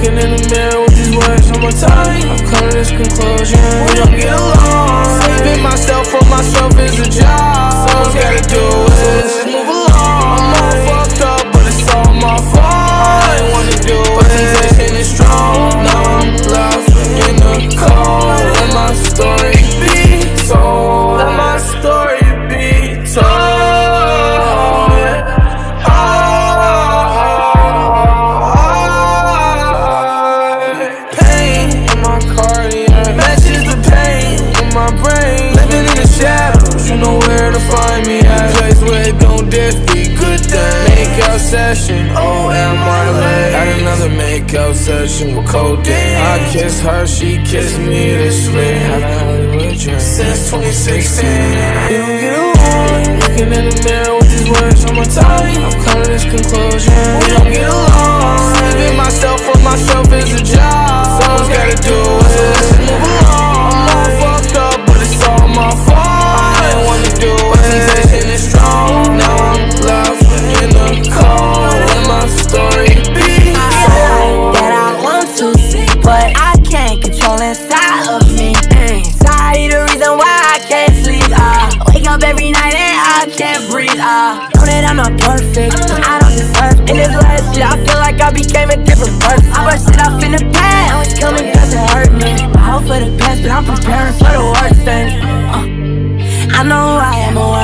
Looking in the mirror with these words on my tongue, I've come to this conclusion: we don't get along. Saving myself for myself is a job. Someone's gotta do it, so let's just move along. I'm all fucked up, but it's all my fault. I ain't wanna do it, but temptation is strong. Now I'm lost in the cold. Let my story be told. Let my story be told. You know where to find me at. A place where it don't just be good things. Make-out session, O-M-R-L-A. Had another make-out session with codeine. I kissed her, she kissed me to sleep. Had a Hollywood dream since 2016. We don't get along. Looking in the mirror with these words on my tongue, I've come to this conclusion: we don't get along. Saving myself for myself is a job. Someone's gotta do it, so let's just move along. I'm all fucked up, but it's all my fault. But temptation is strong. Now I'm lost in the cold. Let my story be told. That I want to see, but I can't control inside of me. Anxiety the reason why I can't sleep. Wake up every night and I can't breathe. Know that I'm not perfect, I don't deserve it. In this last shit, I feel like I became a different person. I brushed it off in the past, now it's coming back to hurt me. I hope for the best, but I'm preparing for the worst things. I know I am a